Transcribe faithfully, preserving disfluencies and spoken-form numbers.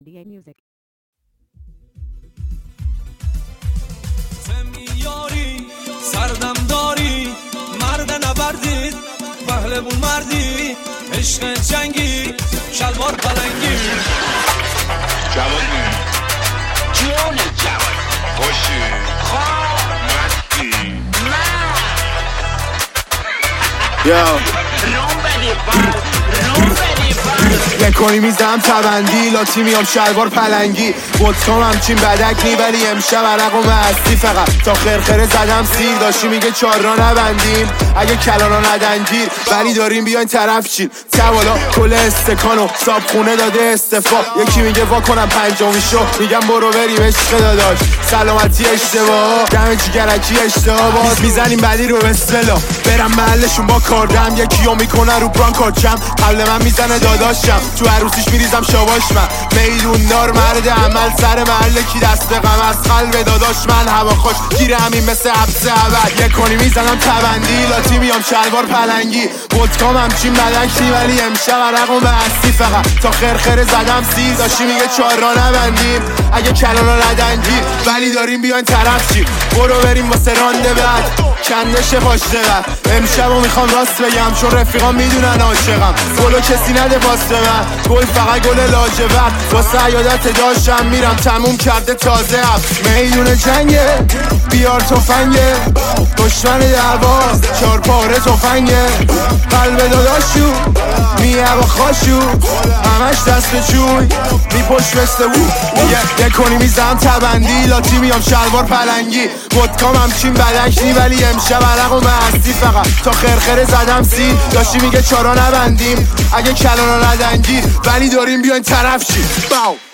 دی ای Music. یاری سردم داری مرد نبردید پهلوون مردی عشق جنگی شلوار پلنگی جواد نیم جون جواد خوشی خواه مستی یا روم بدی بر روم بدی بر یکونی میزم تبندی لاتی میام شلوار پلنگی بودکام همچین بدک نی ولی امشب عرق و مستی فقط تا خرخره زدم سیر داشتی میگه چار را نبندیم اگه کلانا ندنگیر ولی داریم بیاین طرف چین توالا کل استکانو ساب خونه داده استفا یکی میگه وا کنم پنجمی شو میگم برو بریم عشق داداش سلامتی اشتباه دم جگرکی اشتباه باز میزنیم بعدی رو بسلا برم محلشون با کاردم یکیو میکنه رو برانکارچم قبل من میزنه داداشم تو عروسیش میریزم شواش من میدون دار مرد عمل سر محله کی دست غم از قلب داداش من هوا خوش گیره همین مثل حبس عبد یکونی میزنم تبندی لاتی میام شلوار پلنگی بودکام همچین بدک نی ولی امشب عرق و مستی فقط تا خرخره زدم سیر داشتی میگه چار را نبندیم اگه کلانا ندنگیر ولی داریم بیاین طرف چیم برو بریم واسه رانده بعد کندش پاشته بعد امشبو میخوام راست بگم چون رفیقام میدونن عاشقم گلو کسی نده پاس من گل فقط گل لاجورد واسه عیادت داشتم میرم تموم کرده تازه اب میدون جنگه بیار تفنگه دشمن دعوا چار پاره تفنگه قلب داداشو میه با خاشو همش دست چوی میپشت مثل او یکونی میزم تبندی لاتی میام شلوار پلنگی بودکام همچین بدک نی ولی امشب عرق و مستی فقط تا خرخره زدم سی داشتی میگه چارا نبندیم اگه کلانا ندنگیر ولی داریم بیاین طرف چی باو